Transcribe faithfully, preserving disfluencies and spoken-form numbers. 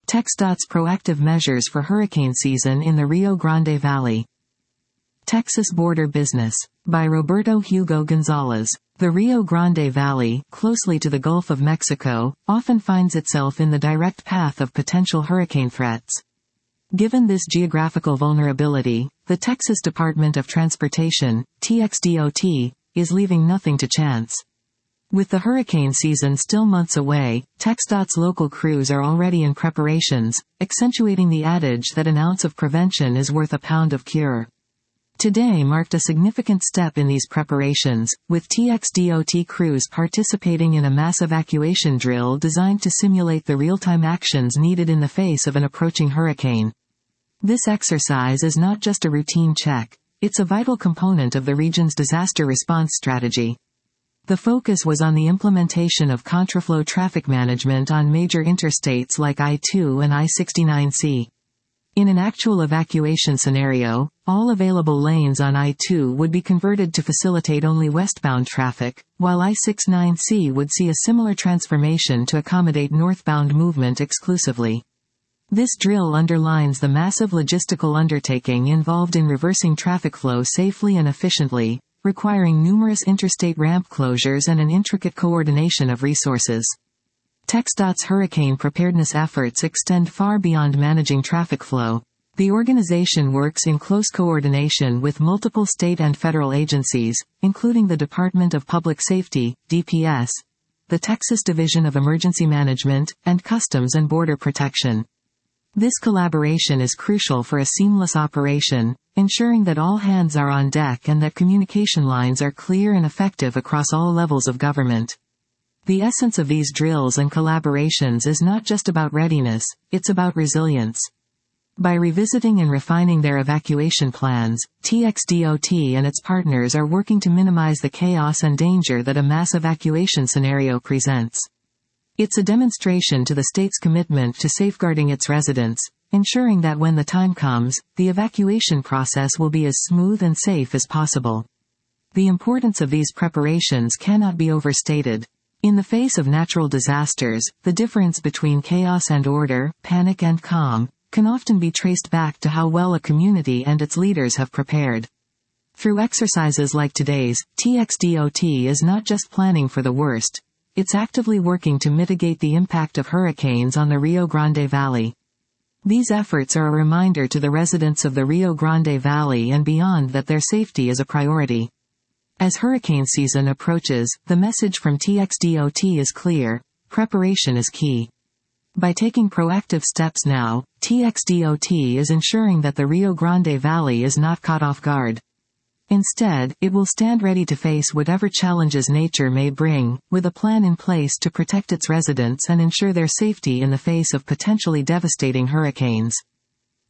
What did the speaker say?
TxDOT's proactive measures for hurricane season in the Rio Grande Valley. Texas Border Business. By Roberto Hugo Gonzalez. The Rio Grande Valley, closely to the Gulf of Mexico, often finds itself in the direct path of potential hurricane threats. Given this geographical vulnerability, the Texas Department of Transportation, T X D O T, is leaving nothing to chance. With the hurricane season still months away, TxDOT's local crews are already in preparations, accentuating the adage that an ounce of prevention is worth a pound of cure. Today marked a significant step in these preparations, with T X D O T crews participating in a mass evacuation drill designed to simulate the real-time actions needed in the face of an approaching hurricane. This exercise is not just a routine check, it's a vital component of the region's disaster response strategy. The focus was on the implementation of contraflow traffic management on major interstates like I two and I sixty-nine C. In an actual evacuation scenario, all available lanes on I two would be converted to facilitate only westbound traffic, while I sixty-nine C would see a similar transformation to accommodate northbound movement exclusively. This drill underlines the massive logistical undertaking involved in reversing traffic flow safely and efficiently, requiring numerous interstate ramp closures and an intricate coordination of resources. TxDOT's hurricane preparedness efforts extend far beyond managing traffic flow. The organization works in close coordination with multiple state and federal agencies, including the Department of Public Safety, D P S, the Texas Division of Emergency Management, and Customs and Border Protection. This collaboration is crucial for a seamless operation, ensuring that all hands are on deck and that communication lines are clear and effective across all levels of government. The essence of these drills and collaborations is not just about readiness, it's about resilience. By revisiting and refining their evacuation plans, T X D O T and its partners are working to minimize the chaos and danger that a mass evacuation scenario presents. It's a demonstration to the state's commitment to safeguarding its residents, ensuring that when the time comes, the evacuation process will be as smooth and safe as possible. The importance of these preparations cannot be overstated. In the face of natural disasters, the difference between chaos and order, panic and calm, can often be traced back to how well a community and its leaders have prepared. Through exercises like today's, T X D O T is not just planning for the worst, it's actively working to mitigate the impact of hurricanes on the Rio Grande Valley. These efforts are a reminder to the residents of the Rio Grande Valley and beyond that their safety is a priority. As hurricane season approaches, the message from T X D O T is clear: preparation is key. By taking proactive steps now, T X D O T is ensuring that the Rio Grande Valley is not caught off guard. Instead, it will stand ready to face whatever challenges nature may bring, with a plan in place to protect its residents and ensure their safety in the face of potentially devastating hurricanes.